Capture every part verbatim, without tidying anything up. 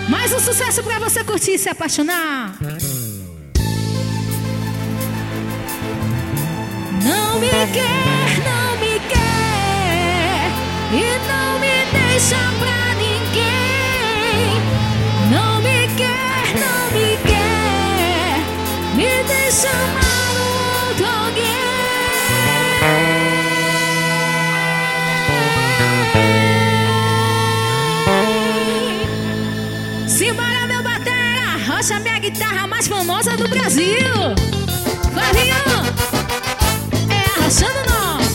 Mais um sucesso pra você curtir e se apaixonar. Não me quer, não me quer e não me deixa pra ninguém. Não me quer, não me quer, me deixa amar outro alguém. Simbora, meu batera, rocha minha guitarra mais famosa do Brasil. Flavinho, é arrachando nós.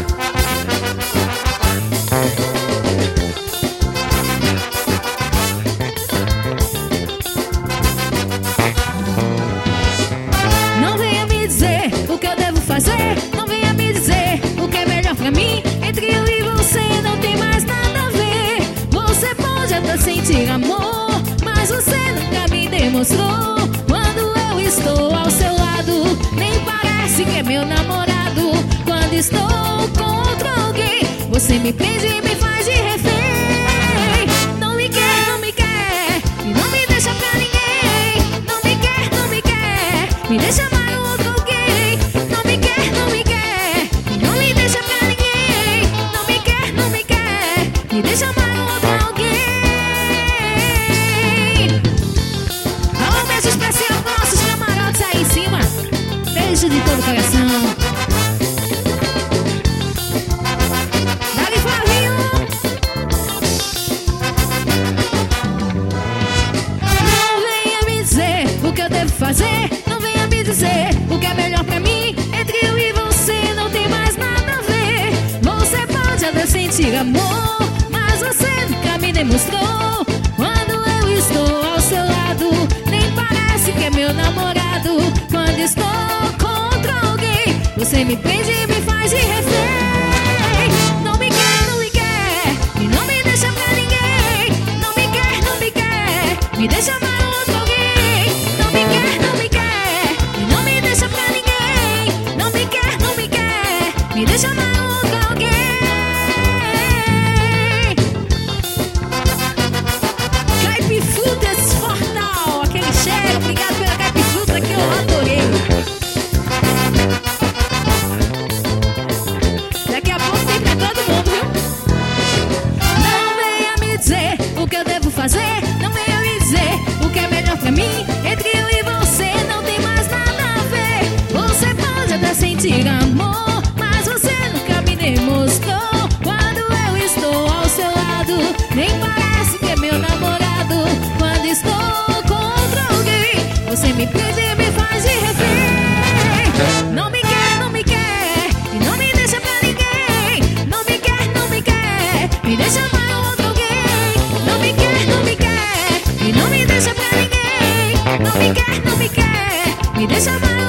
Não venha me dizer o que eu devo fazer. Não venha me dizer o que é melhor pra mim. Entre eu e você não tem mais nada a ver. Você pode até sentir amor, mas você nunca me demonstrou. Quando eu estou ao seu lado, nem parece que é meu namorado. Quando estou com outro alguém, você me prende e me faz de refém. Não me quer, não me quer e não me deixa pra ninguém. Não me quer, não me quer, me deixa amar o outro alguém. Não me quer, não me quer e não me deixa pra ninguém. Não me quer, não me quer, me deixa amar o outro alguém. Alô, beijo especial para nossos camarotes aí em cima. Beijo de todo o coração. Dale, Flavinho. Não venha me dizer o que eu devo fazer. Não venha me dizer o que é melhor pra mim. Entre eu e você não tem mais nada a ver. Você pode até sentir amor, mas você nunca me demonstrou. Quando eu estou ao seu lado, nem parece que é meu namorado. Quando estou com outro alguém, você me prende e me faz de refém. Não me quer, não me quer e não me deixa pra ninguém. Não me quer, não me quer, me deixa amar outro alguém. Não me quer, não me quer e não me deixa pra ninguém. Não me quer, não me quer, me deixa amar outro alguém. Caipifrutas Fortal, aquele cheiro, obrigado pela caipifruta que eu adorei. Daqui a pouco tem pra todo mundo, viu? Não venha me dizer o que eu devo fazer. Não venha me dizer o que é melhor pra mim. Entre eu e você não tem mais nada a ver. Você pode até sentir amor, mas você nunca me demonstrou. Quando eu estou ao seu lado, nem parece que é meu namorado. Quando estou com outro alguém, você me prende e me faz de refém. Não me quer, não me quer e não me deixa pra ninguém. Não me quer, não me quer, me deixa amar outro alguém. Não me quer, não me quer e não me deixa pra ninguém. Não me quer, não me quer, me deixa amar